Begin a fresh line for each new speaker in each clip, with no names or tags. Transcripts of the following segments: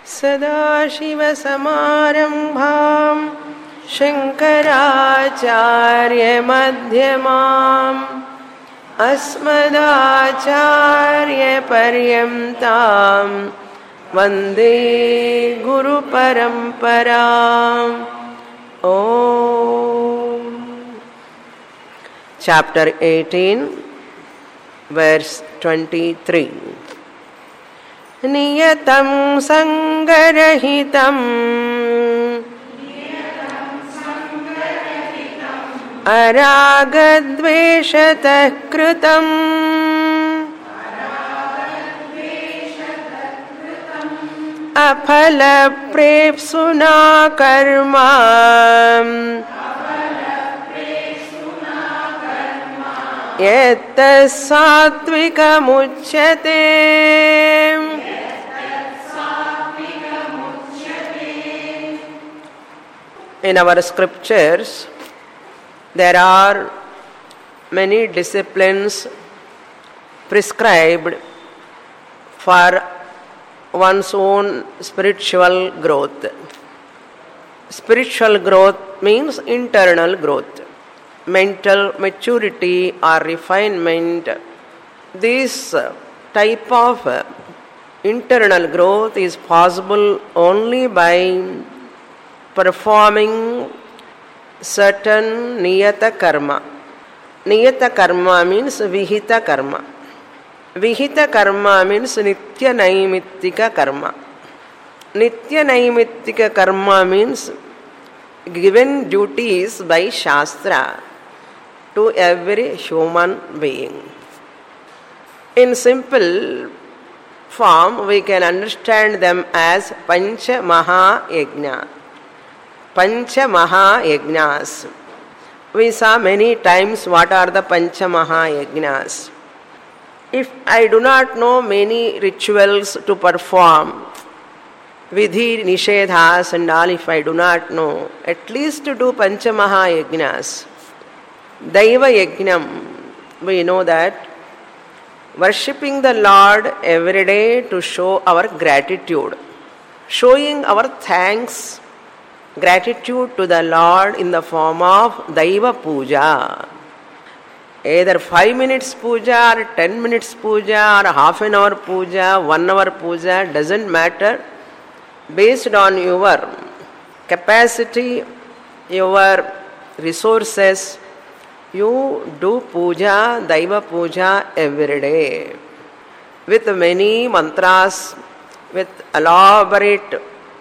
सदाशिवसमारम्भां शङ्कराचार्यमध्यमाम् अस्मदाचार्यपर्यन्तां वन्दे गुरुपरम्पराम्. Om. Chapter 18, verse 23. Niyatam sangarahitam aragadveshatah kritam aphala prepsuna karma yattas sattvikamujyate. In our scriptures, there are many disciplines prescribed for one's own spiritual growth. Spiritual growth means internal growth, mental maturity or refinement. This type of internal growth is possible only by performing certain niyata karma. Niyata karma means vihita karma. Vihita karma means nitya naimittika karma. Nitya naimittika karma means given duties by Shastra to every human being. In simple form, we can understand them as Pancha Maha Yajna. Pancha Maha Yajnas. We saw many times what are the Pancha Maha Yajnas. If I do not know many rituals to perform, Vidhi, Nishedhas and all, if I do not know, at least to do Pancha Maha Yajnas. Daiva Yajnam, we know that worshipping the Lord every day to show our gratitude, showing our thanks, gratitude to the Lord in the form of Daiva Puja. Either 5 minutes puja or 10 minutes puja or half an hour puja, 1 hour puja, doesn't matter. Based on your capacity, your resources, you do puja, Daiva Puja every day. With many mantras, with elaborate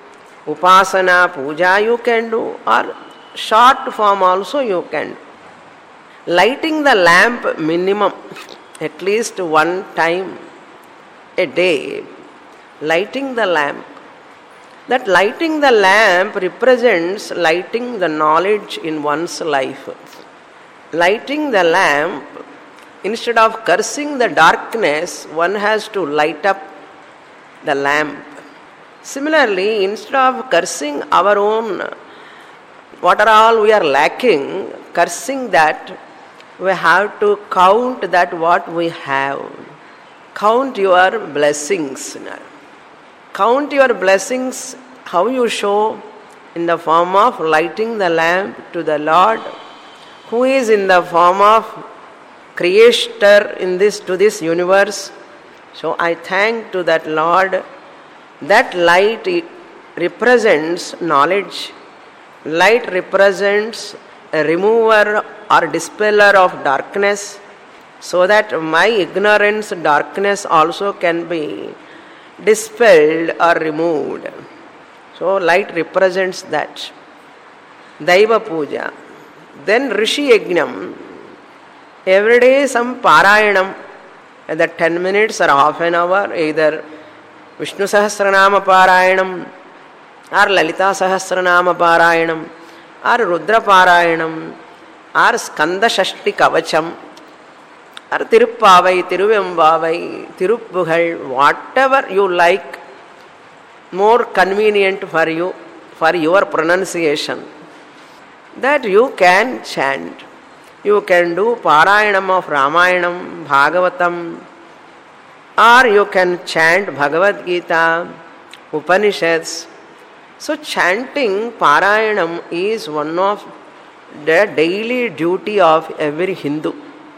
Upasana, puja you can do, or short form also you can do. Lighting the lamp minimum, at least one time a day. Lighting the lamp. That lighting the lamp represents lighting the knowledge in one's life. Lighting the lamp, instead of cursing the darkness, one has to light up the lamp. Similarly, instead of cursing our own, what are all we are lacking, cursing that, we have to count that what we have. Count your blessings. Count your blessings, how you show? In the form of lighting the lamp to the Lord, who is in the form of creator in this, to this universe. So I thank to that Lord. That light represents knowledge. Light represents a remover or dispeller of darkness, so that my ignorance, darkness also can be dispelled or removed. So light represents that. Daiva Puja. Then Rishi Yajnam. Every day some Parayanam, either 10 minutes or half an hour, either Vishnu Sahasranama Parayanam, or Lalita Sahasranama Parayanam, or Rudra Parayanam, or Skanda Shashti Kavacham, or Tiruppavai, Tiruvembavai, Tiruppugal, whatever you like, more convenient for you, for your pronunciation, that you can chant. You can do Parayanam of Ramayanam, Bhagavatam, or you can chant Bhagavad Gita, Upanishads. So chanting Parayanam is one of the daily duty of every Hindu.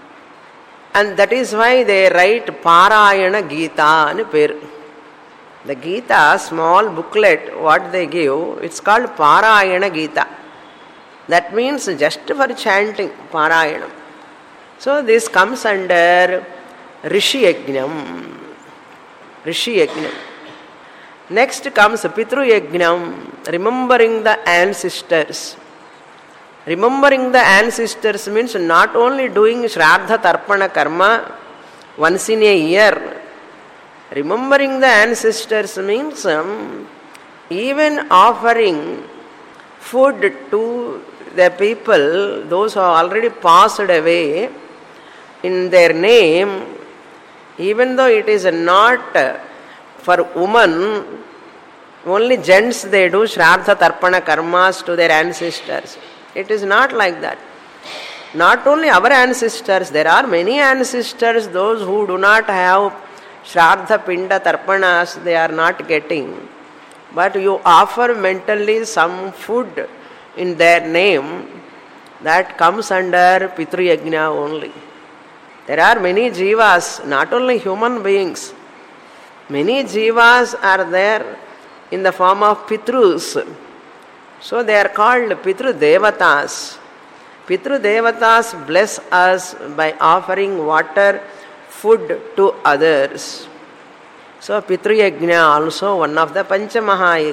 And that is why they write Parayana Gita anu peru. The Gita, small booklet, what they give, it's called Parayana Gita. That means just for chanting Parayanam. So this comes under Rishi Yajnam. Rishi Yajnam. Next comes Pitru Yajnam, remembering the ancestors. Remembering the ancestors means not only doing Shraddha Tarpana Karma once in a year. Remembering the ancestors means even offering food to the people, those who have already passed away, in their name, even though it is not for women, only gents they do Shraddha Tarpana Karmas to their ancestors. It is not like that. Not only our ancestors, there are many ancestors, those who do not have Shraddha Pinda Tarpanas, they are not getting. But you offer mentally some food in their name, that comes under Pitru Yajna only. There are many jivas, not only human beings. Many jivas are there in the form of Pitrus. So they are called Pitru Devatas. Pitru Devatas bless us by offering water, food to others. So Pitru Yajna also one of the Panchamaha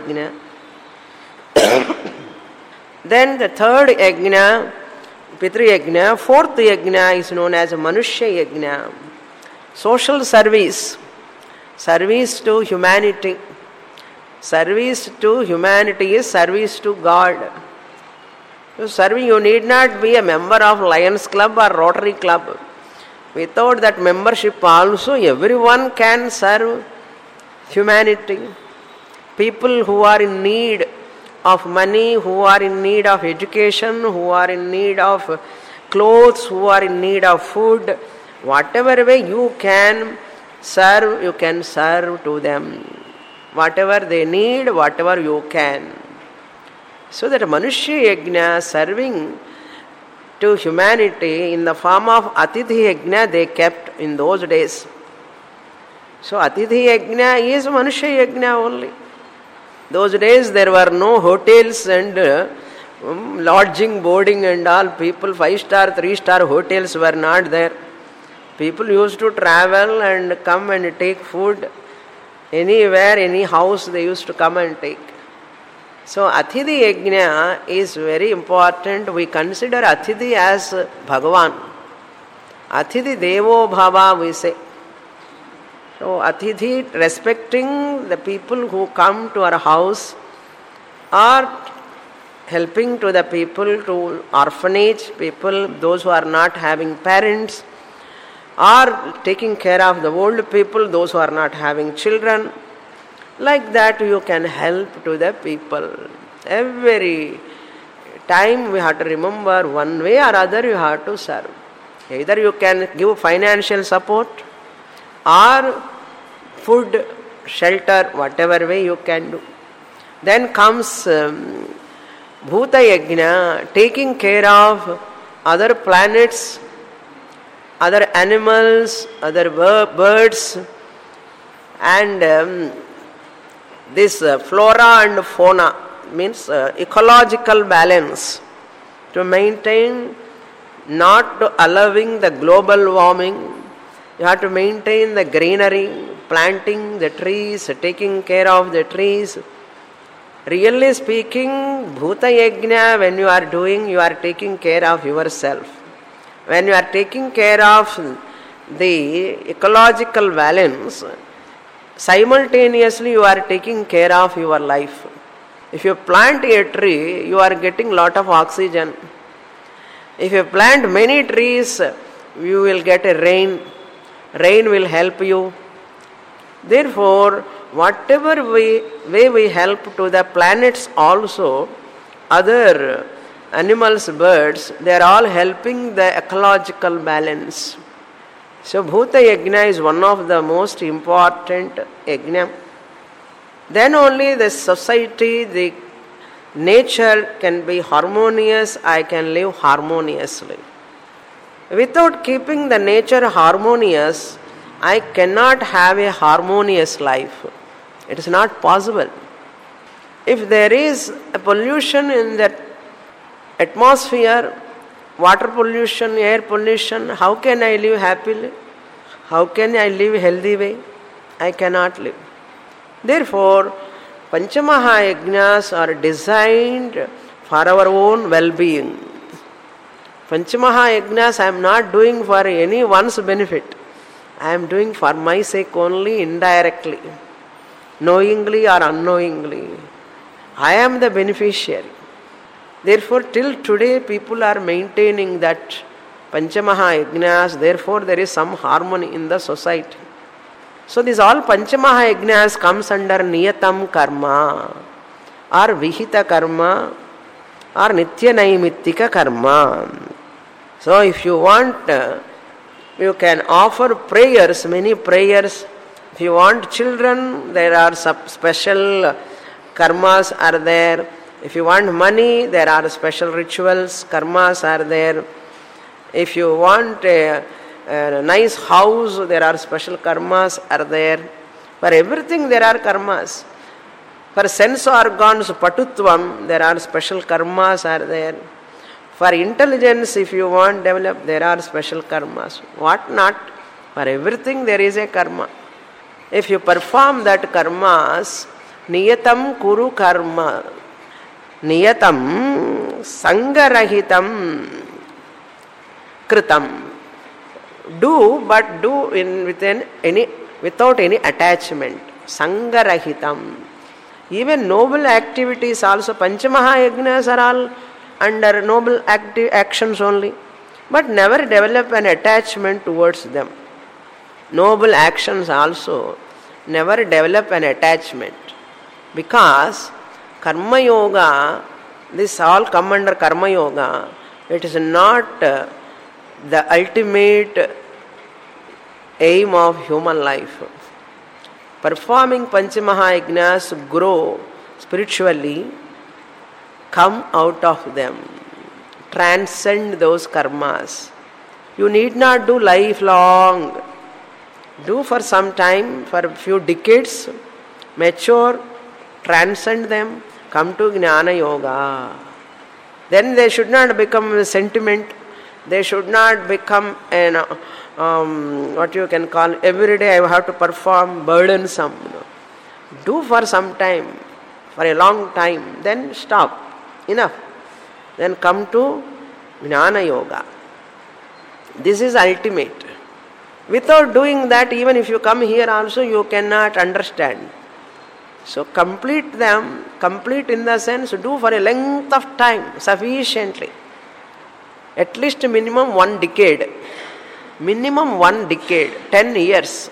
Yajna. Then the third Yajna, Pitru Yajna, fourth Yajna is known as Manushya Yajna. Social service. Service to humanity. Service to humanity is service to God. So serving, you need not be a member of Lions Club or Rotary Club. Without that membership also, everyone can serve humanity. People who are in need of money, who are in need of education, who are in need of clothes, who are in need of food, whatever way you can serve to them. Whatever they need, whatever you can. So that Manushya Yajna, serving to humanity in the form of Atithi Yajna, they kept in those days. So Atithi Yajna is Manushya Yajna only. Those days there were no hotels and lodging, boarding and all. People, 5-star, 3-star hotels were not there. People used to travel and come and take food. Anywhere, any house they used to come and take. So Atithi Yajna is very important. We consider Atithi as Bhagavan. Atithi Devo Bhava we say. So Atithi, respecting the people who come to our house, or helping to the people, to orphanage people, those who are not having parents, or taking care of the old people, those who are not having children. Like that you can help to the people. Every time we have to remember, one way or other you have to serve. Either you can give financial support or food, shelter, whatever way you can do. Then comes Bhuta Yajna, taking care of other planets, other animals, other birds, and this flora and fauna, means ecological balance, to maintain, not allowing the global warming. You have to maintain the greenery, planting the trees, taking care of the trees. Really speaking, Bhuta Yajna, when you are doing, you are taking care of yourself. When you are taking care of the ecological balance, simultaneously you are taking care of your life. If you plant a tree, you are getting lot of oxygen. If you plant many trees, you will get a rain. Rain will help you. Therefore, whatever way we help to the planets also, other animals, birds, they are all helping the ecological balance. So Bhuta Yajna is one of the most important yajna. Then only the society, the nature can be harmonious, I can live harmoniously. Without keeping the nature harmonious, I cannot have a harmonious life. It is not possible. If there is a pollution in that atmosphere, water pollution, air pollution, how can I live happily? How can I live healthy way? I cannot live. Therefore, Panchamahayajnas are designed for our own well-being. Panchamahayajnas I am not doing for anyone's benefit. I am doing for my sake only, indirectly, knowingly or unknowingly. I am the beneficiary. Therefore, till today people are maintaining that Panchamahayajnas, therefore there is some harmony in the society. So these all Panchamahayajnas comes under Niyatam Karma or Vihita Karma or Nitya Naimittika Karma. So if you want, you can offer prayers, many prayers. If you want children, there are special karmas are there. If you want money, there are special rituals, karmas are there. If you want a nice house, there are special karmas are there. For everything there are karmas. For sense organs, patutvam, there are special karmas are there. For intelligence, if you want develop, there are special karmas. What not? For everything there is a karma. If you perform that karmas, niyatam kuru karma. Niyatam sangarahitam kritam. Do, but do without any attachment. Sangarahitam. Even noble activities also, Panchamahayajnas are all under noble actions only. But never develop an attachment towards them. Noble actions also, never develop an attachment. Because Karma Yoga, this all come under Karma Yoga, it is not the ultimate aim of human life. Performing Panchamahayajnas, grow spiritually, come out of them, transcend those karmas. You need not do lifelong. Do for some time, for a few decades, mature, transcend them, come to Jnana Yoga. Then they should not become a sentiment. They should not become an what you can call every day I have to perform burdensome. Do for some time, for a long time, then stop. Enough. Then come to Jnana Yoga. This is ultimate. Without doing that, even if you come here also, you cannot understand. So complete them, complete in the sense, do for a length of time, sufficiently. At least minimum 1 decade. Minimum 1 decade, 10 years.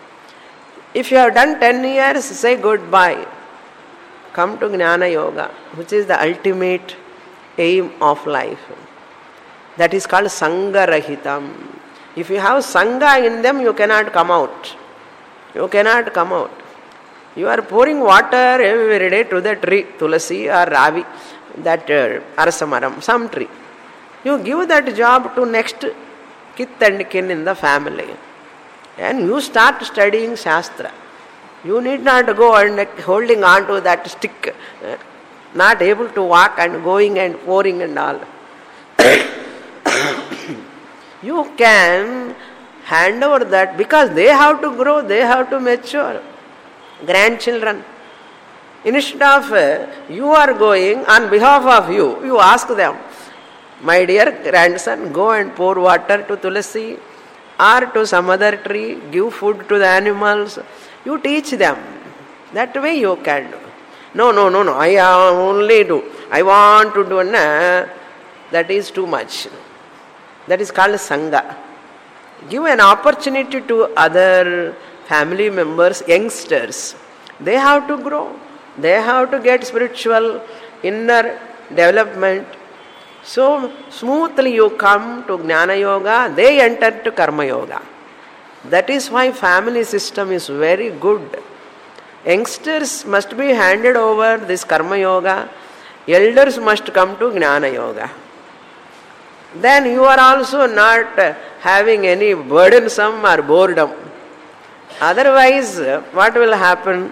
If you have done 10 years, say goodbye. Come to Jnana Yoga, which is the ultimate aim of life. That is called Sangarahitam. If you have Sangha in them, you cannot come out. You cannot come out. You are pouring water every day to the tree, Tulasi or Ravi, that Arasamaram, some tree. You give that job to next kith and kin in the family. And you start studying Shastra. You need not go and holding on to that stick, not able to walk and going and pouring and all. You can hand over that because they have to grow, they have to mature. Grandchildren. Instead of you are going on behalf of you, you ask them, my dear grandson, go and pour water to Tulasi or to some other tree, give food to the animals. You teach them. That way you can do. No, I only do. I want to do. That is too much. That is called Sangha. Give an opportunity to other family members, youngsters. They have to grow. They have to get spiritual inner development. So smoothly you come to Jnana Yoga, they enter to Karma Yoga. That is why family system is very good. Youngsters must be handed over this karma yoga. Elders must come to jnana yoga. Then you are also not having any burdensome or boredom. Otherwise, what will happen?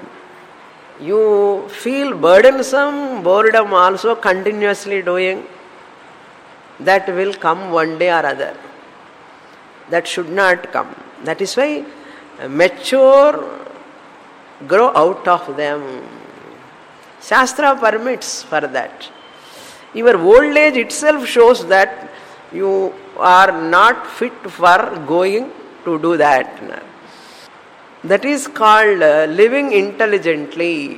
You feel burdensome, boredom also continuously doing. That will come one day or other. That should not come. That is why mature, grow out of them. Shastra permits for that. Your old age itself shows that you are not fit for going to do that. That is called living intelligently,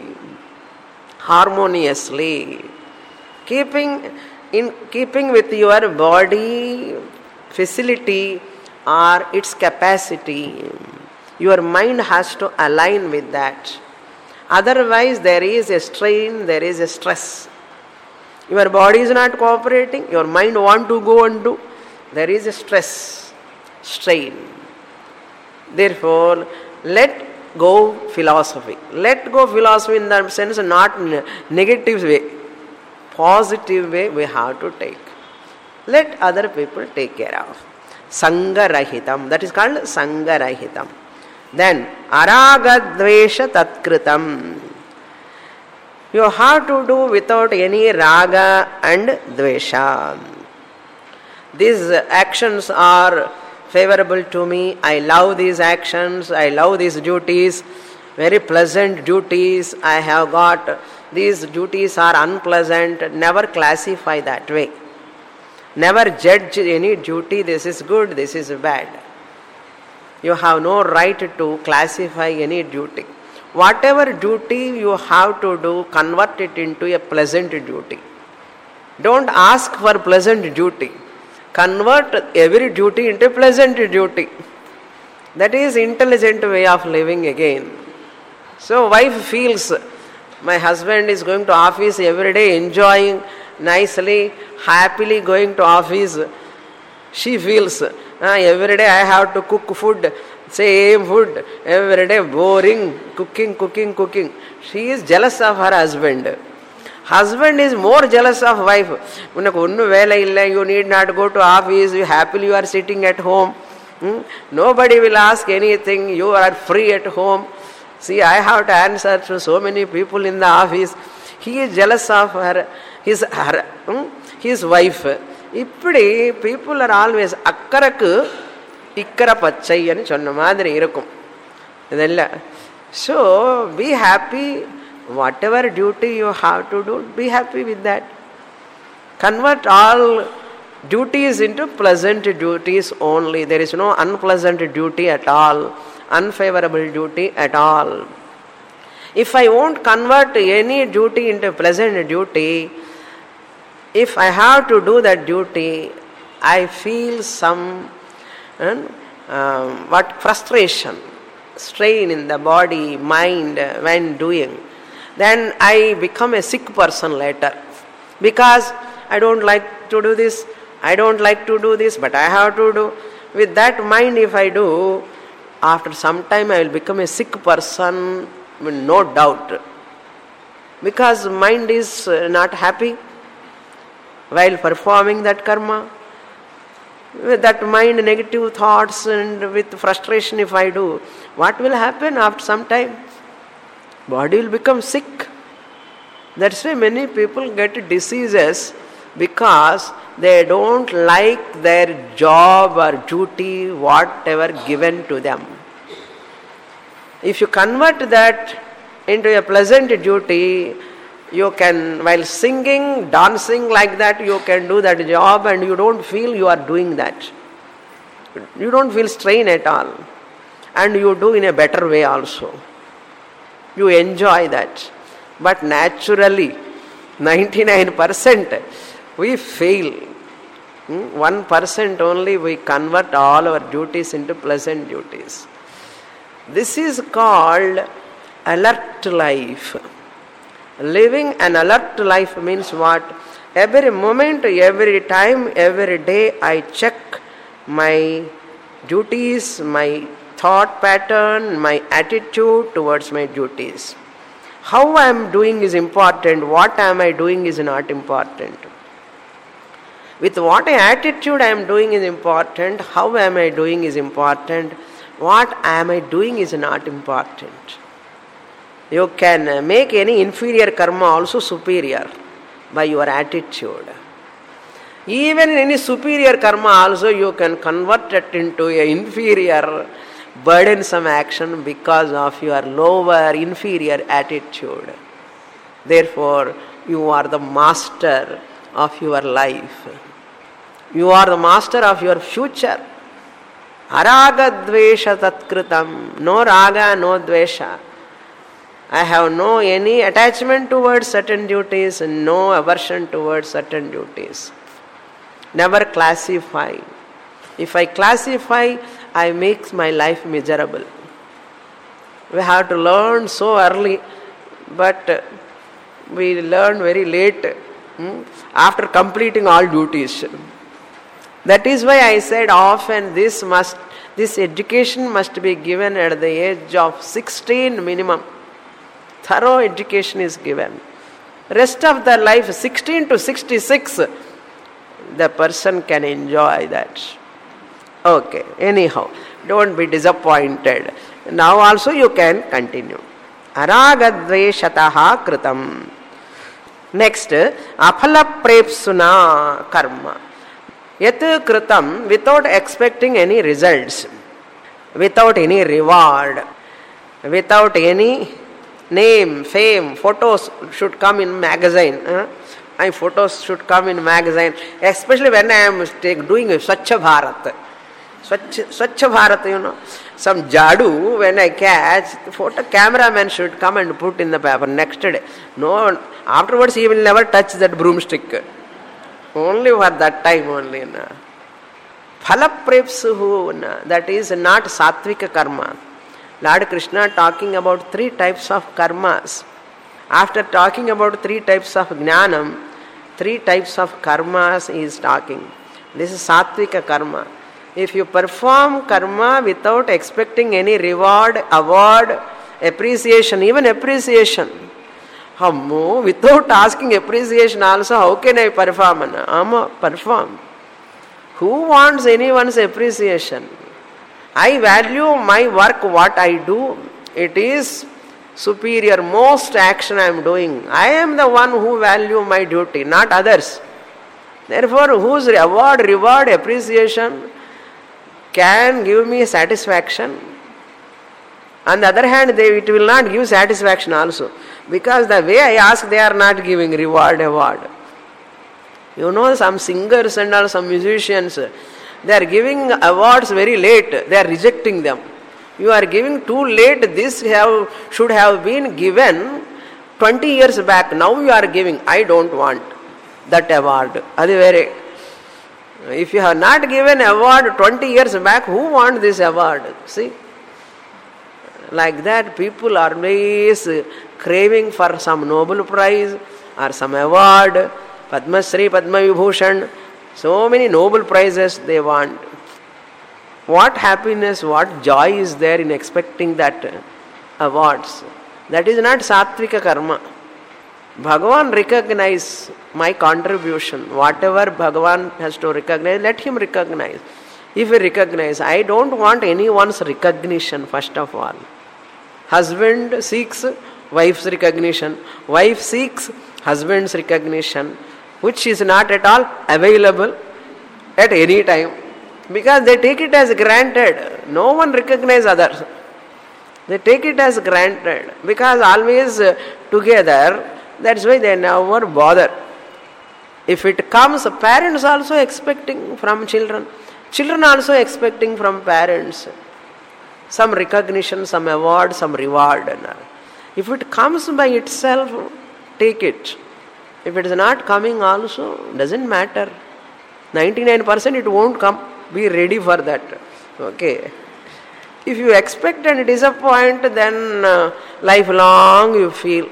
harmoniously, keeping with your body facility or its capacity. Your mind has to align with that. Otherwise, there is a strain, there is a stress. Your body is not cooperating, your mind wants to go and do. There is a stress, strain. Therefore, let go philosophy. Let go philosophy in the sense not negative way. Positive way we have to take. Let other people take care of. Sangha rahitam. That is called Sangha rahitam. Then, araga dvesha tatkritam. You have to do without any raga and dvesha. These actions are favorable to me. I love these actions. I love these duties. Very pleasant duties I have got. These duties are unpleasant. Never classify that way. Never judge any duty. This is good, this is bad. You have no right to classify any duty. Whatever duty you have to do, convert it into a pleasant duty. Don't ask for pleasant duty. Convert every duty into pleasant duty. That is intelligent way of living again. So wife feels, my husband is going to office every day, enjoying nicely, happily going to office. She feels, every day I have to cook food, same food, every day boring, cooking. She is jealous of her husband. Husband is more jealous of wife. You need not go to office, happily you are sitting at home. Nobody will ask anything, you are free at home. See, I have to answer to so many people in the office. He is jealous of her, his wife. Ippadi people are always akkaraku ikkara pachai ani sonna madiri irukum. Idella. So be happy, whatever duty you have to do, be happy with that. Convert all duties into pleasant duties only. There is no unpleasant duty at all, unfavorable duty at all. If I won't convert any duty into pleasant duty, if I have to do that duty, I feel some frustration, strain in the body, mind when doing. Then I become a sick person later. Because I don't like to do this, but I have to do. With that mind if I do, after some time I will become a sick person, no doubt. Because mind is not happy while performing that karma. With that mind, negative thoughts and with frustration if I do, what will happen after some time? Body will become sick. That's why many people get diseases, because they don't like their job or duty, whatever given to them. If you convert that into a pleasant duty, you can, while singing, dancing like that, you can do that job and you don't feel you are doing that. You don't feel strain at all. And you do in a better way also. You enjoy that. But naturally, 99% we fail. 1% only we convert all our duties into pleasant duties. This is called alert life. Living an alert life means what? Every moment, every time, every day I check my duties, my thought pattern, my attitude towards my duties. How I am doing is important, what am I doing is not important. With what attitude I am doing is important, how am I doing is important, what am I doing is not important. You can make any inferior karma also superior by your attitude. Even in any superior karma also you can convert it into an inferior, burdensome action because of your lower, inferior attitude. Therefore, you are the master of your life. You are the master of your future. Araga dvesha tatkritam. No raga, no dvesha. I have no any attachment towards certain duties and no aversion towards certain duties. Never classify. If I classify, I make my life miserable. We have to learn so early, but we learn very late after completing all duties. That is why I said often this education must be given at the age of 16 minimum. Thorough education is given. Rest of the life, 16 to 66, the person can enjoy that. Okay, anyhow, don't be disappointed. Now also you can continue. Aragadveshataha kritam. Next, aphala prepsuna karma. Yat kritam, without expecting any results, without any reward, without any name, fame, photos should come in magazine. My photos should come in magazine, especially when I am doing Swachha Bharat. Swachha Bharat, you know, some jadu, when I catch, the photo cameraman should come and put in the paper next day. No, afterwards he will never touch that broomstick. Only for that time only. Phala prepsuhu, that is not sattvika karma. Lord Krishna talking about 3 types of karmas. After talking about 3 types of jnanam, 3 types of karmas he is talking. This is sattvika karma. If you perform karma without expecting any reward, award, appreciation, even appreciation, without asking appreciation also, how can I perform? Perform. Who wants anyone's appreciation? I value my work, what I do. It is superior, most action I am doing. I am the one who value my duty, not others. Therefore, whose award, reward, appreciation can give me satisfaction. On the other hand, it will not give satisfaction also. Because the way I ask, they are not giving reward, award. You know, some singers and all, some musicians, they are giving awards very late. They are rejecting them. You are giving too late. This should have been given 20 years back. Now you are giving. I don't want that award. If you have not given award 20 years back, who wants this award? See? Like that, people are always craving for some Nobel Prize or some award, Padma Shri, Padma Vibhushan. So many Nobel Prizes they want. What happiness, what joy is there in expecting that awards? That is not sattvika karma. Bhagavan recognize my contribution. Whatever Bhagavan has to recognize, let him recognize. If he recognize, I don't want anyone's recognition first of all. Husband seeks wife's recognition. Wife seeks husband's recognition, which is not at all available at any time. Because they take it as granted. No one recognizes others. They take it as granted. Because always together, that's why they never bother. If it comes, parents also expecting from children. Children also expecting from parents. Some recognition, some award, some reward. If it comes by itself, take it. If it is not coming also, doesn't matter. 99% it won't come. Be ready for that. Okay. If you expect and disappoint, then lifelong you feel,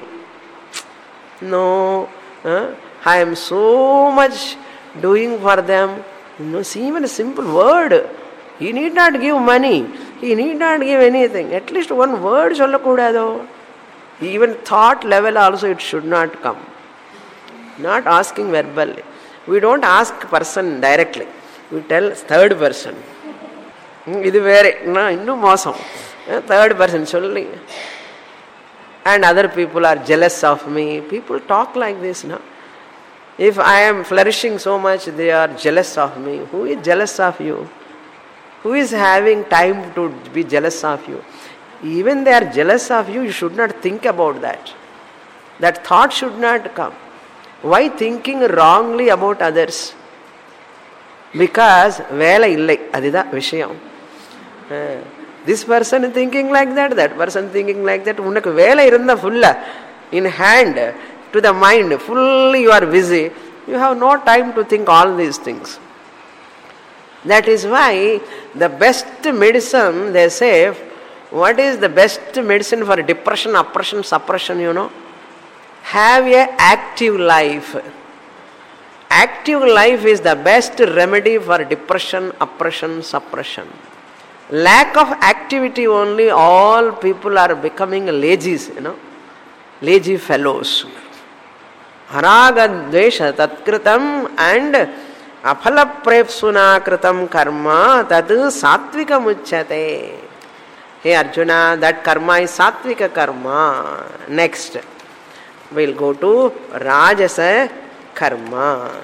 no, I am so much doing for them. See, even a simple word. He need not give money. He need not give anything. At least one word sollakudado. Even thought level also it should not come. Not asking verbally. We don't ask person directly. We tell third person. Idu vere innu mosam. Third person solli. And other people are jealous of me. People talk like this, no? If I am flourishing so much, they are jealous of me. Who is jealous of you? Who is having time to be jealous of you? Even they are jealous of you, you should not think about that. That thought should not come. Why thinking wrongly about others? Because vela illai, adida vishayam. This person thinking like that person thinking like that. Unakku vela irundha fulla in hand to the mind, fully you are busy. You have no time to think all these things. That is why the best medicine, they say, what is the best medicine for depression, oppression, suppression, you know? Have an active life. Active life is the best remedy for depression, oppression, suppression. Lack of activity only, all people are becoming lazies, you know, lazy fellows. Haraga dvesha tatkritam and aphala prepsuna kritam karma tad sattvika muchyate. Hey Arjuna, that karma is sattvika karma. Next, we'll go to rajasa karma.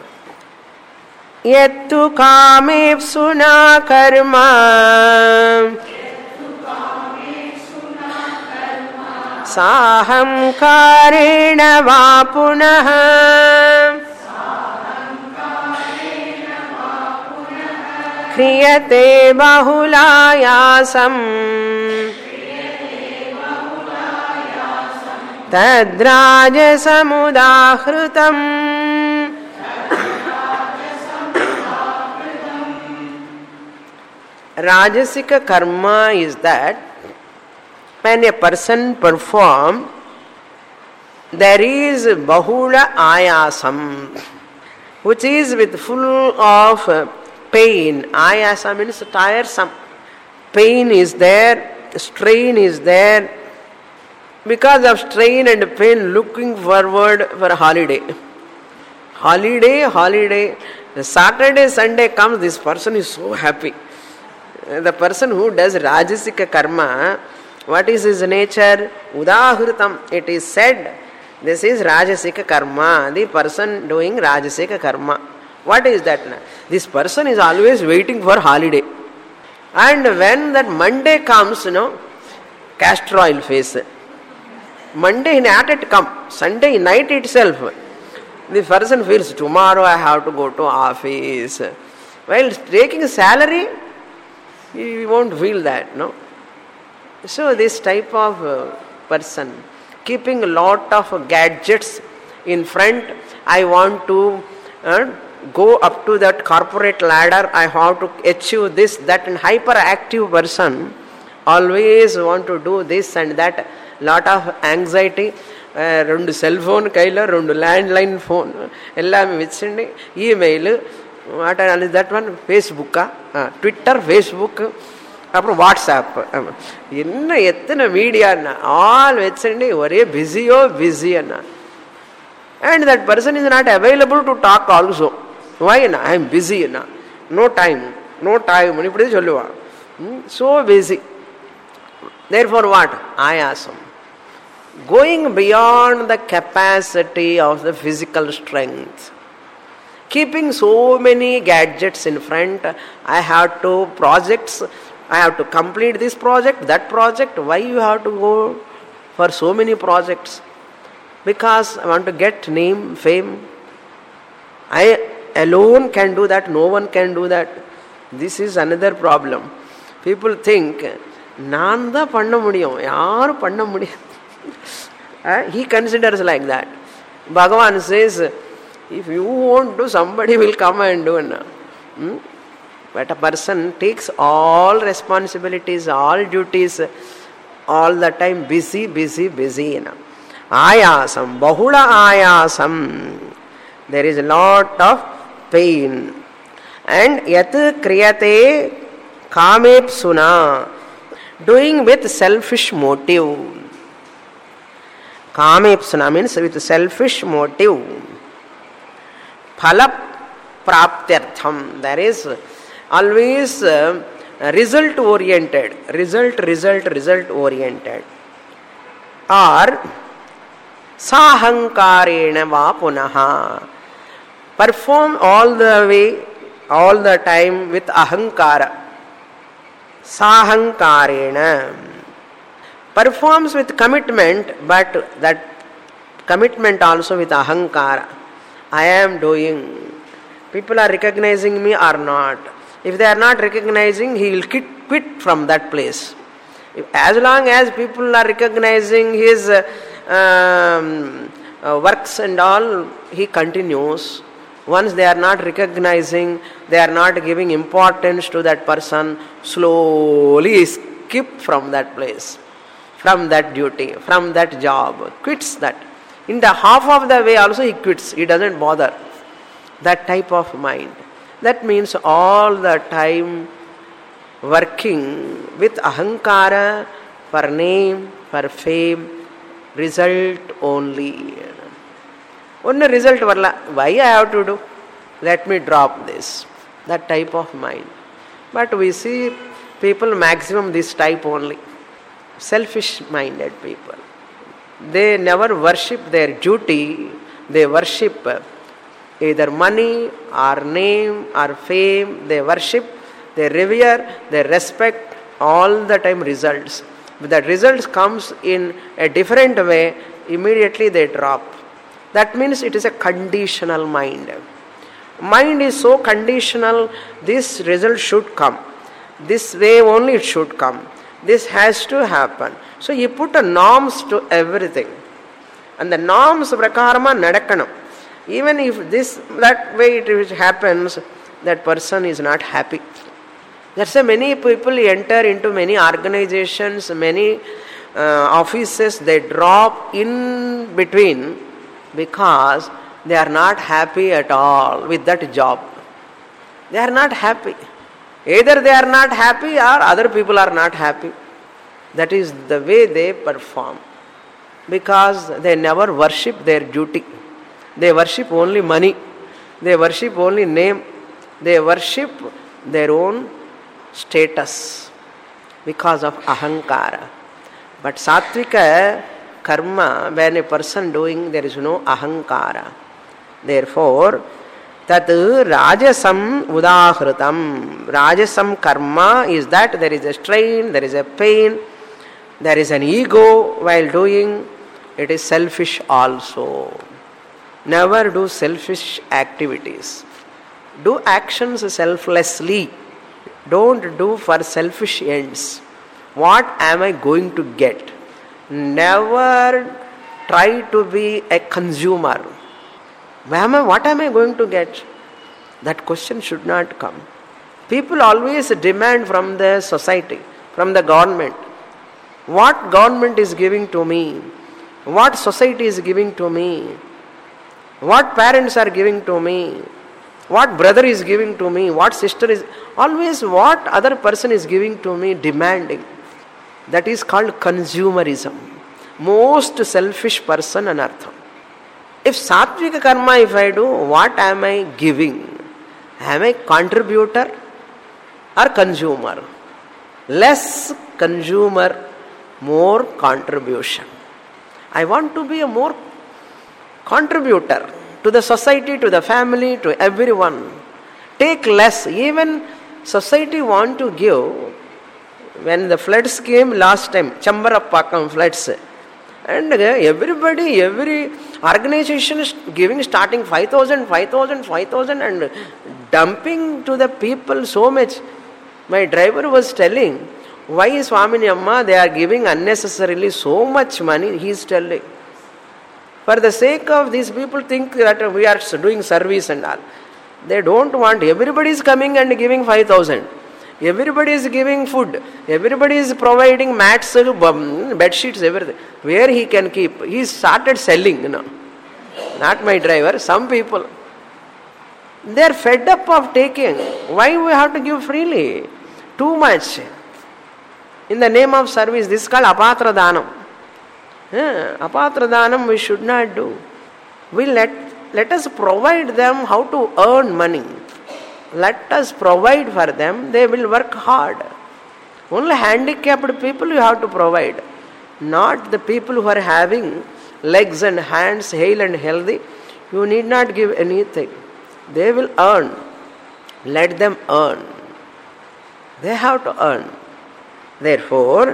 Yattu kamepsuna karma saham karena va punah kriyate bahulayasam tadrajasamudahrutam. Rajasika karma is that when a person performs, there is bahula ayasam, which is with full of pain. Ayasa means tiresome. Pain is there, strain is there. Because of strain and pain, looking forward for a holiday. Holiday. The Saturday, Sunday comes, this person is so happy. The person who does Rajasika karma, what is his nature? Udahritam. It is said, this is Rajasika karma. The person doing Rajasika karma. What is that? This person is always waiting for holiday. And when that Monday comes, castor oil face. Monday night it comes. Sunday night itself, the person feels, tomorrow I have to go to office. While taking salary, he won't feel that, no? So this type of person, keeping a lot of gadgets in front, I want to go up to that corporate ladder, I have to achieve this, that, and hyperactive person always want to do this and that, lot of anxiety. Rendu cell phone kaila, rendu landline phone, ellam vechindi, email, what is that one? Facebook, Twitter, Facebook, WhatsApp. Enna ethana media na, all vechindi, ore busy. And that person is not available to talk also. Why? I am busy. No time. So busy. Therefore what? Ayasam. Going beyond the capacity of the physical strength. Keeping so many gadgets in front. I have to projects. I have to complete this project, that project. Why you have to go for so many projects? Because I want to get name, fame. I alone can do that. No one can do that. This is another problem. People think, naan da panna mudiyum, yaru panna mudiyum. He considers like that. Bhagavan says, if you won't do, somebody will come and do. But a person takes all responsibilities, all duties, all the time busy. Ayasam, bahula ayasam. There is a lot of pain. And yat kriyate kamepsuna, doing with selfish motive. Kamepsana means with selfish motive. Phala praptyartham, there is always result oriented, result oriented. Or sahankarena va punaha, perform all the way, all the time with ahankara. Sahankarena, performs with commitment, but that commitment also with ahankara. I am doing. People are recognizing me or not. If they are not recognizing, he will quit from that place. As long as people are recognizing his works and all, he continues. Once they are not recognizing, they are not giving importance to that person, slowly skip from that place, from that duty, from that job, quits that. In the half of the way also he quits, he doesn't bother. That type of mind. That means all the time working with ahankara for name, for fame, result only. Only result varla. Why I have to do? Let me drop this. That type of mind. But we see people maximum this type only. Selfish minded people. They never worship their duty. They worship either money or name or fame. They worship, they revere, they respect, all the time results. But that results comes in a different way, immediately they drop. That means it is a conditional mind. Mind is so conditional, this result should come. This way only it should come. This has to happen. So you put a norms to everything. And the norms prakarama nadakkanam. Even if that way it happens, that person is not happy. That's why many people enter into many organizations, many offices, they drop in between because they are not happy at all with that job. They are not happy. Either they are not happy or other people are not happy. That is the way they perform. Because they never worship their duty. They worship only money. They worship only name. They worship their own status because of ahankara. But sattvika karma, when a person doing, there is no ahankara. Therefore, tat rajasam udahritam. Rajasam karma is that there is a strain, there is a pain, there is an ego while doing. It is selfish also. Never do selfish activities. Do actions selflessly. Don't do for selfish ends. What am I going to get? Never try to be a consumer. What am I going to get? That question should not come. People always demand from the society, from the government. What government is giving to me? What society is giving to me? What parents are giving to me? What brother is giving to me? What sister is... Always what other person is giving to me, demanding. That is called consumerism. Most selfish person anartham. If sattvika karma, if I do, what am I giving? Am I contributor or consumer? Less consumer, more contribution. I want to be a more contributor to the society, to the family, to everyone. Take less. Even society want to give. When the floods came last time, Chambarappakam floods, and everybody, every organization is giving, starting 5,000 and dumping to the people so much. My driver was telling, why Swamini Amma, they are giving unnecessarily so much money, he is telling. For the sake of these people think that we are doing service and all. They don't want, everybody is coming and giving 5,000. Everybody is giving food. Everybody is providing mats, bed sheets, everything. Where he can keep. He started selling, Not my driver, some people. They are fed up of taking. Why we have to give freely? Too much. In the name of service, this is called apatra danam. Apatradhanam we should not do. We let us provide them how to earn money. Let us provide for them. They will work hard. Only handicapped people you have to provide. Not the people who are having legs and hands, hale and healthy. You need not give anything. They will earn. Let them earn. They have to earn. Therefore,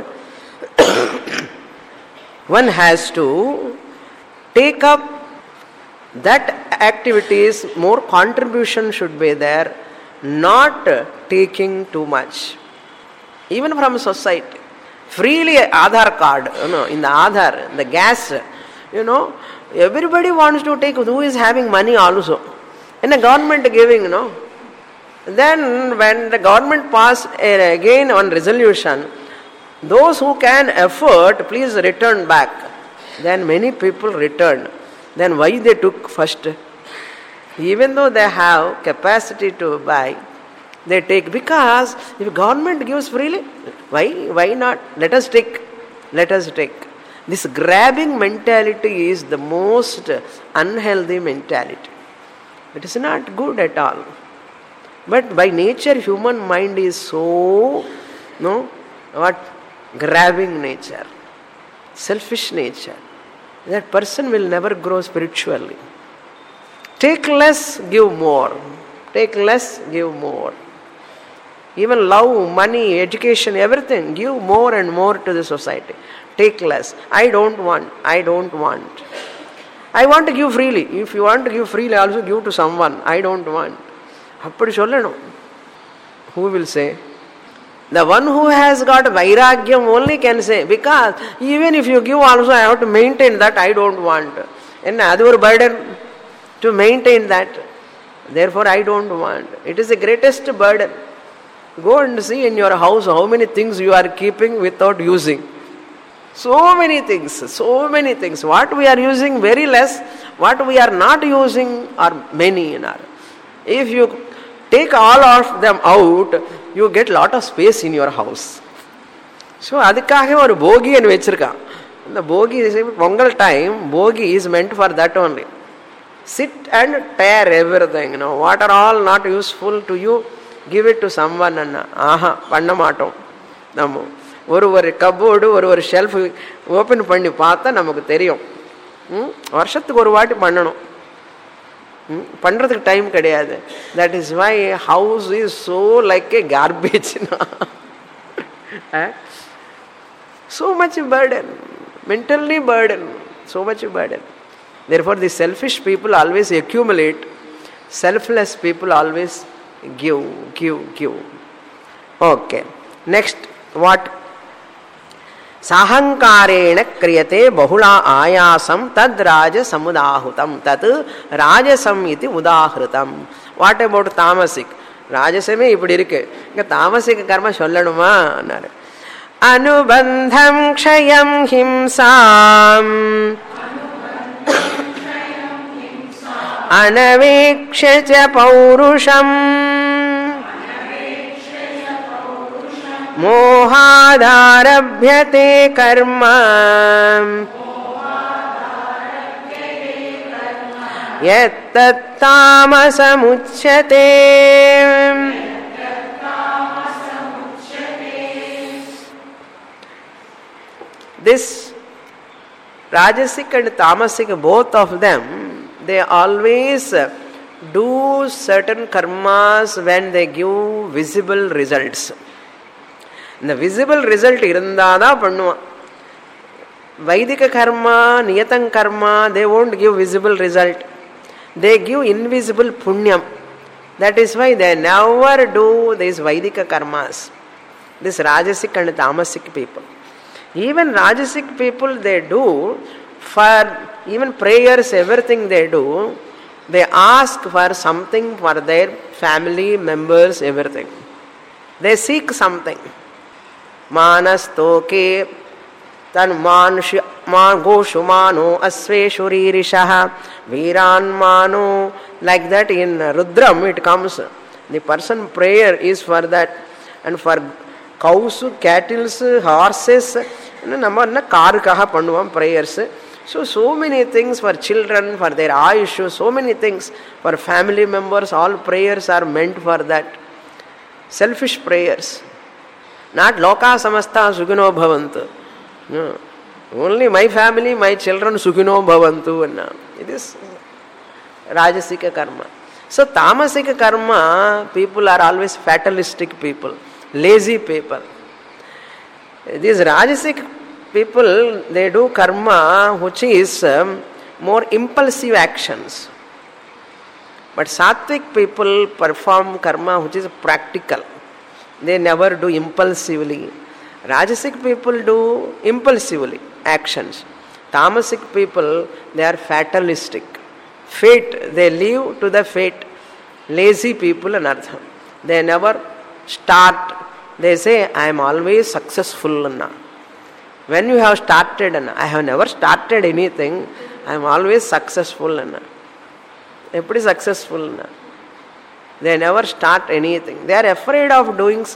one has to take up that activities, more contribution should be there, not taking too much. Even from society. Freely Aadhaar card, in the Aadhaar, the gas, everybody wants to take, who is having money also. And the government giving, Then when the government passed again on resolution, those who can afford, please return back. Then many people returned. Then why they took first? Even though they have capacity to buy, they take. Because if government gives freely, why not? Let us take. This grabbing mentality is the most unhealthy mentality. It is not good at all. But by nature, human mind is so, grabbing nature, selfish nature. That person will never grow spiritually. Take less, give more. Take less, give more. Even love, money, education, everything, give more and more to the society. Take less. I don't want. I want to give freely. If you want to give freely, also give to someone. I don't want. Who will say? The one who has got vairagyam only can say, because even if you give also, I have to maintain that, I don't want. And other burden to maintain that. Therefore, I don't want. It is the greatest burden. Go and see in your house how many things you are keeping without using. So many things. What we are using, very less. What we are not using are many in our. If you take all of them out, you get lot of space in your house. So, adhikaga or bogi and vechirka. The bogi is Pongal time, bogi is meant for that only. Sit and tear everything. What are all not useful to you, give it to someone and pannamatom. ஒரு cupboard ஒரு shelf open பண்ணி பார்த்தா நமக்கு தெரியும். வருஷத்துக்கு ஒரு வாட்டி பண்ணணும். பண்றதுக்கு டைம் கிடையாது. That is why house is so like a garbage. So much burden, mentally burden, so much burden. Therefore the selfish people always accumulate, selfless people always give. Okay, next what? Sahankarena kriyate bahula ayasam tad rajasam udahutam tat rajasam iti udahritam. What about tamasic? Rajasame ipdi irukku. Inga tamasic karma sollanuma annaru. Anubandham kshayam himsam anaveksha cha paurusham mohadarabhyate karma yattat tamasamuchyate. This Rajasic and Tamasic, both of them, they always do certain karmas when they give visible results. The visible result irundada pannuva. Vaidika karma, niyatang karma, they won't give visible result. They give invisible punyam. That is why they never do these Vaidika karmas. This Rajasic and Tamasic people. Even Rajasic people, they do for even prayers, everything they do, they ask for something for their family members, everything. They seek something. Manastoke tan goshu mano asveshu ririshaha viran mano. Like that in Rudram it comes. The person prayer is for that. And for cows, cattle, horses, நம்ம என்ன காருக்காக பண்ணுவோம் prayers. So many things for children, for their ayush, so many things for family members, all prayers are meant for that. Selfish prayers. Not loka samasta sukhino bhavantu. No. Only my family, my children sukhino bhavantu. It is rajasika karma. So tamasika karma, people are always fatalistic people, lazy people. These rajasic people, they do karma which is more impulsive actions. But sattvic people perform karma which is practical. They never do impulsively. Rajasic people do impulsively actions. Tamasic people, they are fatalistic. Fate, they live to the fate. Lazy people anartham. They never start. They say, I am always successful. When you have started, I have never started anything, I am always successful. Eppadi successful? They never start anything. They are afraid of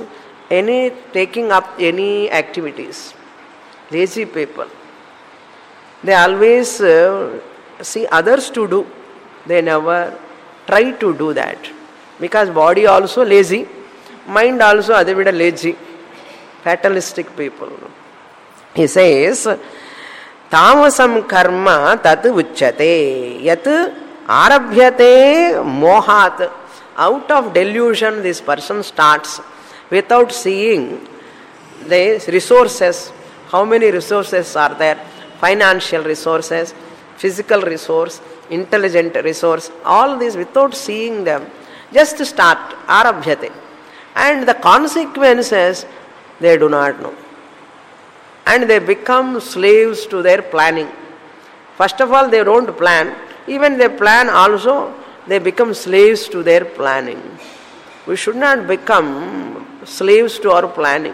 taking up any activities. Lazy people. They always see others to do. They never try to do that. Because body also lazy, mind also adavida lazy. Fatalistic people. He says, tamasam karma tat uchyate yat arabhyate mohat. Out of delusion this person starts without seeing the resources. How many resources are there? Financial resources, physical resource, intelligent resource, all these without seeing them. Just start, arabhyate. And the consequences they do not know. And they become slaves to their planning. First of all, they don't plan. Even they plan also, they become slaves to their planning. We should not become slaves to our planning.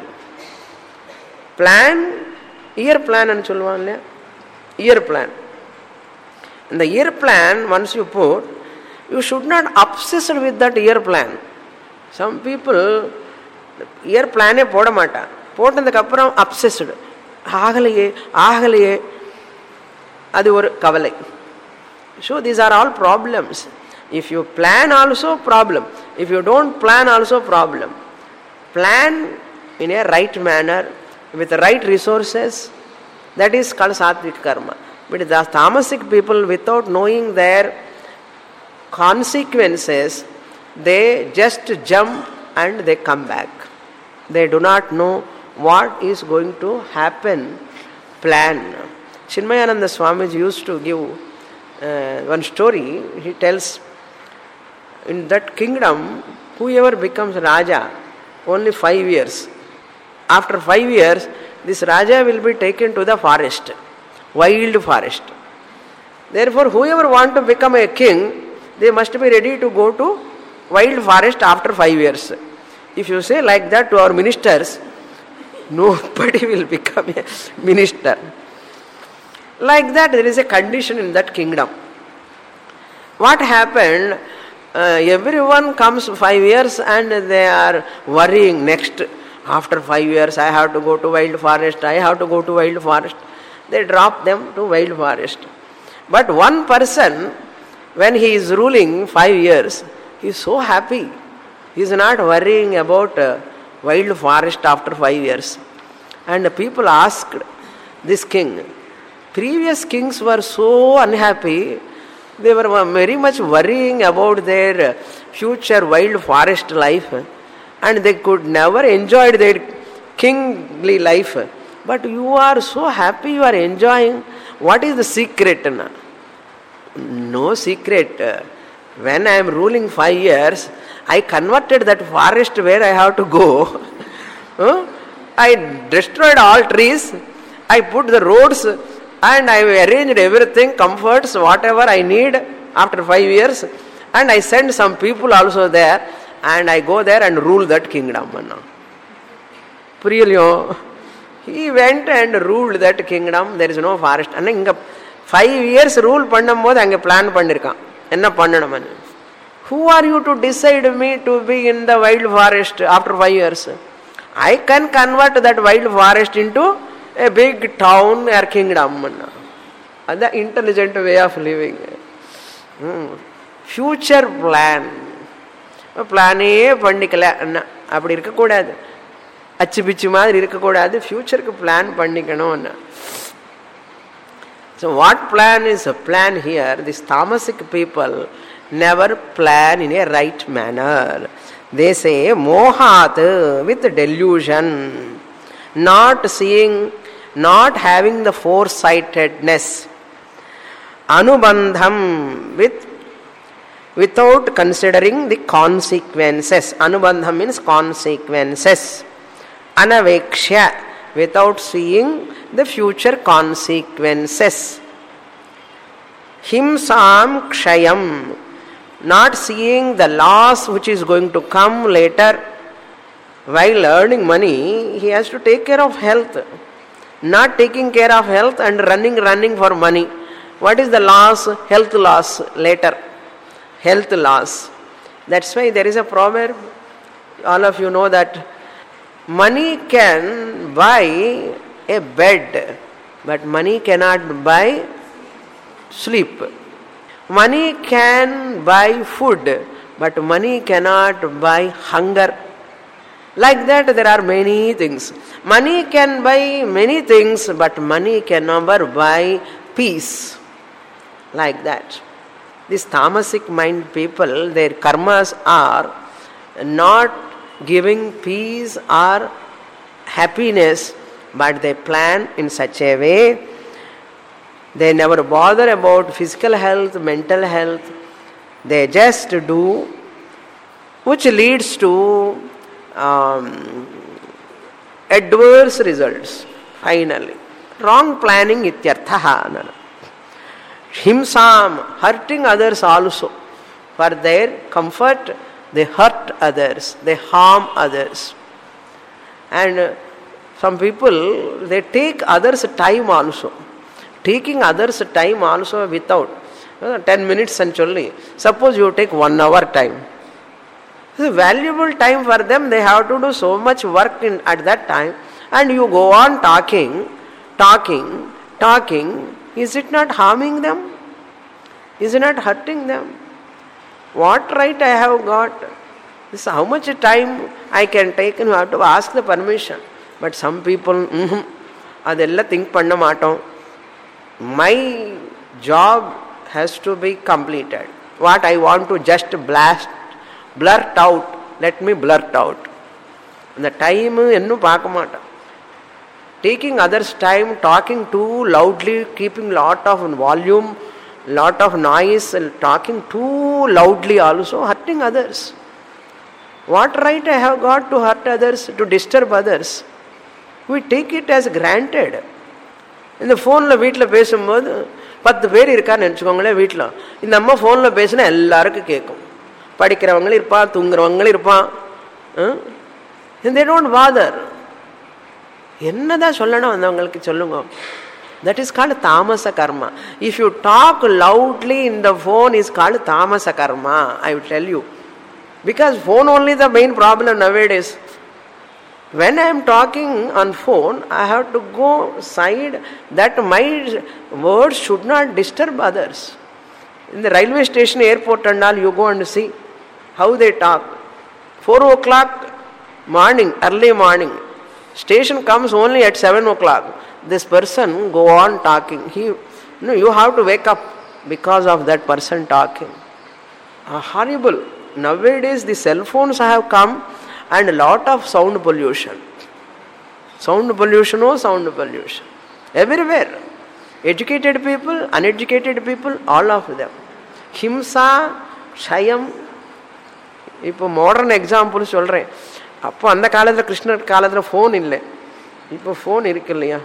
Plan, year plan and chulvan, year plan. And the year plan, once you put, you should not obsess with that year plan. Some people, year plan poda mata. போட்டதுக்கு அப்புறம் obsessed, ஆகலையே ஆகலையே, அது ஒரு கவலை. So these are all problems. If you plan also problem, if you don't plan also problem. Plan in a right manner with the right resources, that is called sattvic karma. But the tamasic people, without knowing their consequences, they just jump and they come back. They do not know what is going to happen. Plan. Chinmayananda Swamiji used to give one story. He tells, in that kingdom, whoever becomes Raja, only 5 years. After 5 years, this Raja will be taken to the forest, wild forest. Therefore, whoever want to become a king, they must be ready to go to wild forest after 5 years. If you say like that to our ministers, nobody will become a minister. Like that, there is a condition in that kingdom. What happened? Everyone comes 5 years and they are worrying next. After 5 years, I have to go to wild forest, I have to go to wild forest. They drop them to wild forest. But one person, when he is ruling 5 years, he is so happy. He is not worrying about wild forest after 5 years. And the people asked this king, previous kings were so unhappy, they were very much worrying about their future wild forest life, and they could never enjoy their kingly life. But you are so happy, you are enjoying. What is the secret? No secret. When I am ruling 5 years, I converted that forest where I have to go. I destroyed all trees. I put the roads and I arranged everything, comforts, whatever I need after 5 years. And I send some people also there. And I go there and rule that kingdom. He went and ruled that kingdom. There is no forest. And 5 years rule பண்ணும்போது அங்கே plan பண்ணிருக்கான் என்ன பண்ணணும். Who are you to decide me to be in the wild forest after 5 years? I can convert that wild forest into a big town or kingdom. That's the intelligent way of living. Future plan. பிளானே பண்ணிக்கல அப்படி இருக்கக்கூடாது. அச்சு பிச்சு மாதிரி இருக்கக்கூடாது. ஃபியூச்சருக்கு plan பண்ணிக்கணும். So what plan is a plan here? These tamasic people never plan in a right manner. They say mohat, with delusion, not seeing, not having the foresightedness, anubandham, without considering the consequences. Anubandham means consequences. Anavekshya, without seeing the future consequences. Himsam kshayam, not seeing the loss which is going to come later. While earning money, he has to take care of health. Not taking care of health and running for money. What is the loss? Health loss later. Health loss. That's why there is a proverb. All of you know that money can buy a bed, but money cannot buy sleep. Money can buy food, but money cannot buy hunger. Like that, there are many things. Money can buy many things, but money can never buy peace. Like that. These tamasic mind people, their karmas are not giving peace or happiness, but they plan in such a way. They never bother about physical health, mental health. They just do, which leads to adverse results finally. Wrong planning ityarthaha. Himsam, hurting others also. For their comfort, they hurt others, they harm others. And some people, they take others' time also. Taking others' time also without 10 minutes and only. Suppose you take 1 hour time. It's a valuable time for them. They have to do so much work at that time. And you go on talking. Is it not harming them? Is it not hurting them? What right I have got? This is how much time I can take, and you have to ask the permission. But some people, adella think panna maatom. My job has to be completed. What I want to just blurt out, let me blurt out. The time ennu paakamaata. Taking others' time, talking too loudly, keeping lot of volume, lot of noise, talking too loudly also, hurting others. What right I have got to hurt others, to disturb others? We take it as granted. இந்த ஃபோனில் வீட்டில் பேசும்போது 10 பேர் இருக்கான்னு நினச்சிக்கோங்களேன். வீட்டில் இந்த அம்மா ஃபோனில் பேசினா எல்லாருக்கும் கேட்கும். படிக்கிறவங்களும் இருப்பான், தூங்குறவங்களும் இருப்பான். They don't bother. என்னதான் சொல்லணும் வந்தவங்களுக்கு சொல்லுங்க. That is called tamasa karma. If you talk loudly in the phone, is called tamasa karma, I will tell you. Because phone only the main problem nowadays. When I am talking on phone, I have to go side that my words should not disturb others. In the railway station, airport and all, you go and see how they talk. 4 o'clock morning, early morning. Station comes only at 7 o'clock. This person go on talking. You have to wake up because of that person talking. Horrible. Nowadays the cell phones have come and a lot of sound pollution. Sound pollution. Everywhere. Educated people, uneducated people, all of them. Himsa, Shayam. இப்போ modern example சொல்கிறேன். அப்போ அந்த காலத்தில் கிருஷ்ணர் காலத்தில் phone இல்லை, இப்போ phone இருக்கு இல்லையா?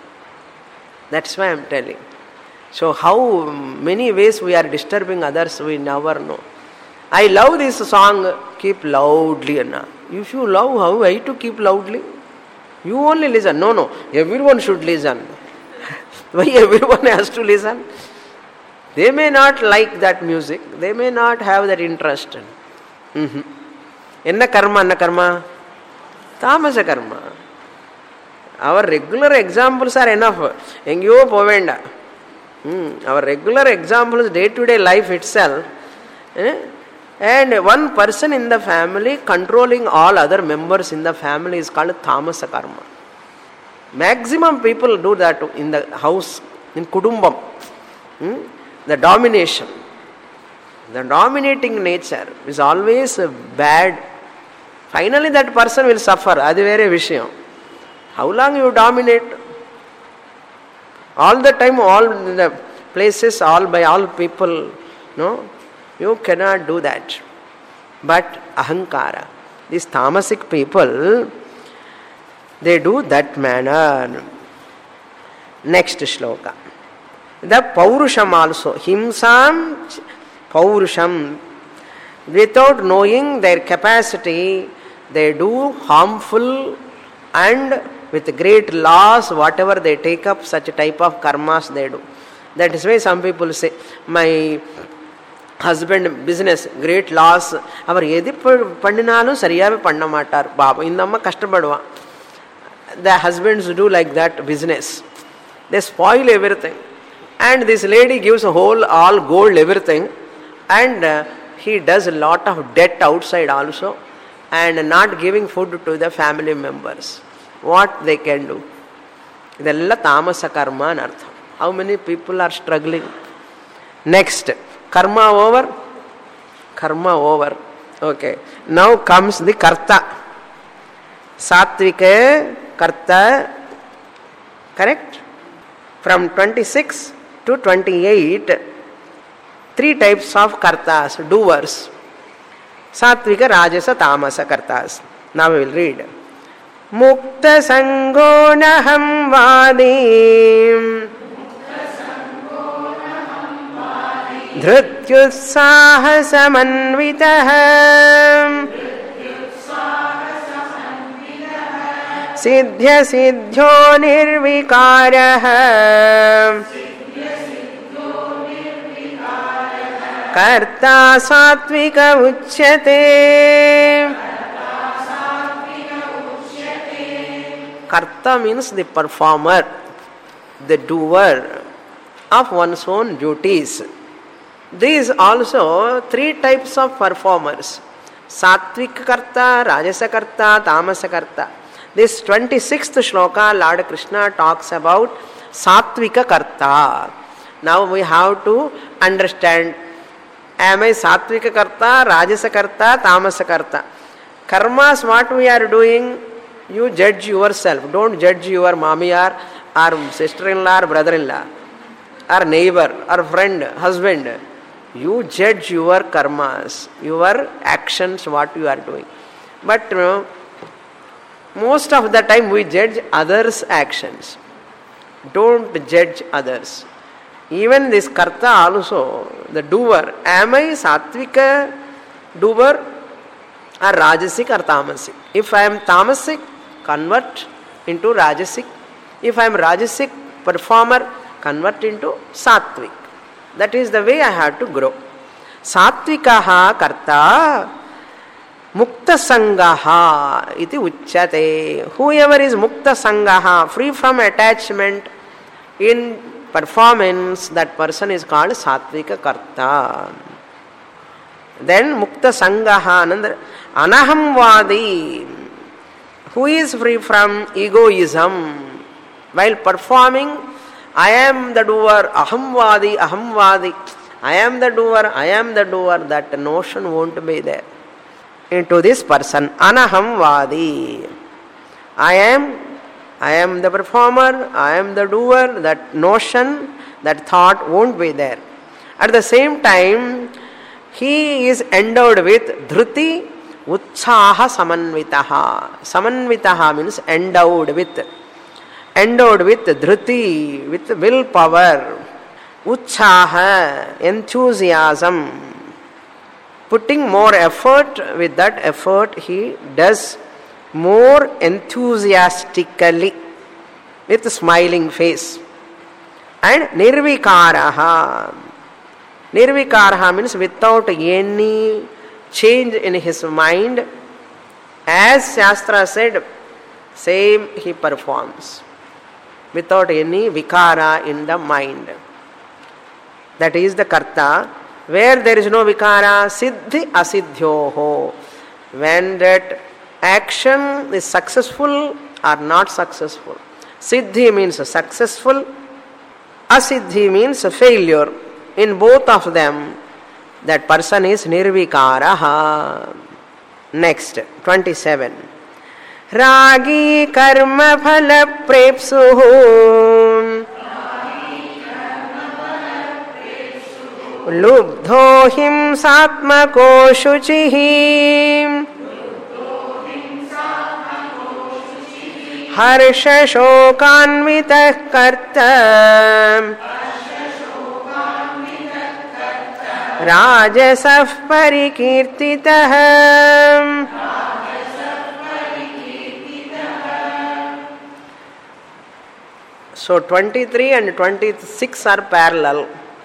That's why I am telling. So how many ways we are disturbing others, we never know. I love this song, keep loudly. If you love, how I to keep loudly? You only listen. No, everyone should listen. Why everyone has to listen? They may not like that music, they may not have that interest. என்ன கர்மா? என்ன கர்மா? தாமச கர்மா. Our regular examples are enough. Engyo povenda. Our regular examples, day-to-day life itself. And one person in the family controlling all other members in the family is called tamasa karma. Maximum people do that in the house, in kudumbam. The domination. The dominating nature is always bad. Finally that person will suffer. Adi vere vishayam. How long you dominate? All the time, all the places, all by all people. No? You cannot do that. But ahankara. These tamasic people, they do that manner. Next shloka. The paurusham also. Himsam paurusham. Without knowing their capacity, they do harmful and with great loss, whatever they take up, such a type of karmas they do. That is why some people say, my husband business, great loss. Avar edi pandinalu sariyave panna maatar. Baba, indamma kashtapadva. The husbands do like that business. They spoil everything. And this lady gives all gold, everything. And he does a lot of debt outside also. And not giving food to the family members. What they can do? Idella tamasa karma anartham. How many people are struggling? Next, karma over. Karma over. Okay. Now comes the karta. Satvika, karta. Correct? From 26 to 28, 3 types of kartas, doers. Satvika, Rajasa, Tamasa kartas. Now we will read. Mukta sango naham vadim dhrutyutsaha samanvitah siddhya siddhyo nirvikarah karta satvika uchyate. Karta means the performer, the doer of one's own duties. These also 3 types of performers. Satvik karta, Rajasa karta, Tamasa karta. This 26th shloka, Lord Krishna talks about Satvika karta. Now we have to understand, am I Satvika karta, Rajasa karta, Tamasa karta? Karmas, what we are doing, you judge yourself. Don't judge your mami or sister-in-law or brother-in-law or neighbor or friend, husband. You judge your karmas, your actions, what you are doing. But most of the time we judge others' actions. Don't judge others. Even this karta also, the doer. Am I Satvika doer or Rajasic or Tamasic? If I am Tamasic, convert into Rajasic. If I am Rajasic performer, convert into Satvik. That is the way I have to grow. Satvikaha karta mukta sangaha iti uchyate. Whoever is mukta sangaha, free from attachment in performance, that person is called Satvika karta. Then mukta sangaha, anahamvadi, who is free from egoism. While performing, I am the doer, ahamvadi, ahamvadi. I am the doer, that notion won't be there into this person. Anahamvadi. I am the performer, I am the doer, that notion, that thought won't be there. At the same time, he is endowed with dhruti, utsaha, samanvitaha. Samanvitaha means endowed with dhruti, with willpower. Utsaha, enthusiasm. Putting more effort, with that effort he does more enthusiastically, with smiling face. And nirvikaraha. Nirvikaraha means without any change in his mind. As Shastra said, Same he performs without any vikara in the mind. That is the karta. Where there is no vikara, siddhi asiddhyoho. When that action is successful or not successful. Siddhi means successful, asiddhi means failure. In both of them, that person is nirvikaraha. Next, 27. Ragi karma phala prepsuhu lubdho himsatmako shuchihi harsha shokanvitah karta rajasah parikirtitah. So 23 and 26 are parallel.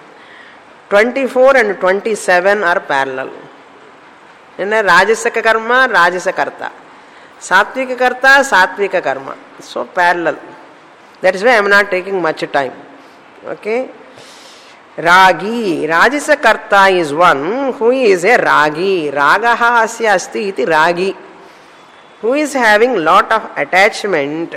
24 and 27 are parallel. In a Rajasaka karma, Rajasa karta. Satvika karta, Satvika karma. So parallel. That is why I am not taking much time. Okay. Ragi. Rajasa karta is one who is a Ragi. Ragaha asya asti iti Ragi. Who is having lot of attachment.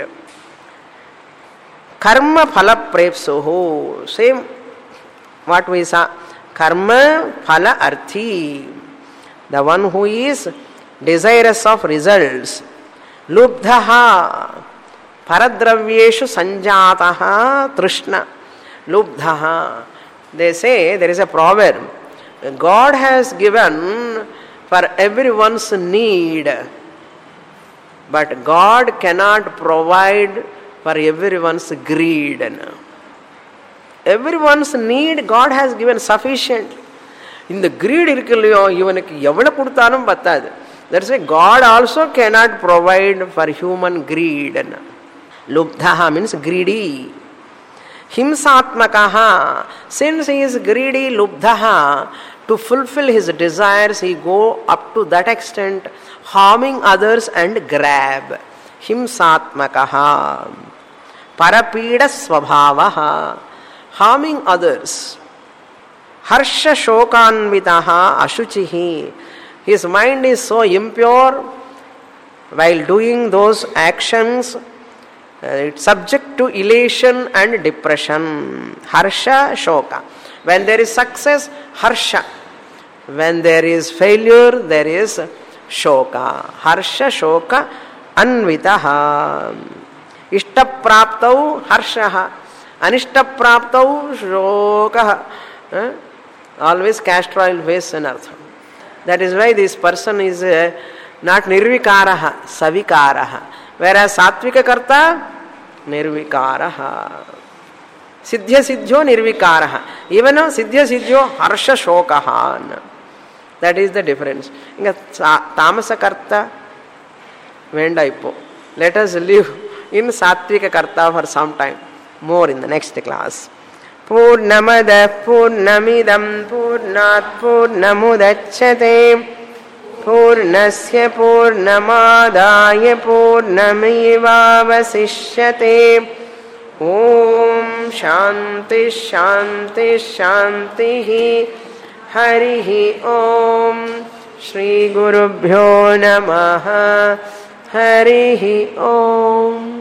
Karma phala prepsuhu. Same what we saw. Karma phala arthi. The one who is desirous of results. Lubdhaha. Paradravyeshu sanjataha trishna. Lubdhaha. They say, there is a proverb. God has given for everyone's need. But God cannot provide for everyone's greed. Everyone's need God has given sufficient. In the greed that's why God also cannot provide for human greed. Lubdhaha means greedy. Himsatmakaha, since he is greedy, lubdhaha, to fulfill his desires, he go up to that extent, harming others and grab. Himsatmakaha. Parapida svabhavaha, harming others. Harsha shokanvitaha ashuchihi. His mind is so impure while doing those actions. It's subject to elation and depression. Harsha shoka. When there is success, harsha. When there is failure, there is shoka. Harsha shoka anvitaha. Ishta praptau harshaha. Anishta praptau shokaha. Always castor oil face and artham. That is why this person is not nirvikaraha, savikaraha. Whereas Satvika karta, nirvikaraha. Siddhya siddhyo nirvikaraha. Even though siddhya siddhyo harsha shokaha. That is the difference. Tamasa karta, vendaipo. Let us live in Satvika karta for some time. More in the next class. Purnamada purnamidam purnat purnamudachyate. Purnasya purnamadaya purnamevavasishyate. Om Shanti Shanti Shanti. Harihi Om. Shri Gurubhyo Namaha. Harihi Om.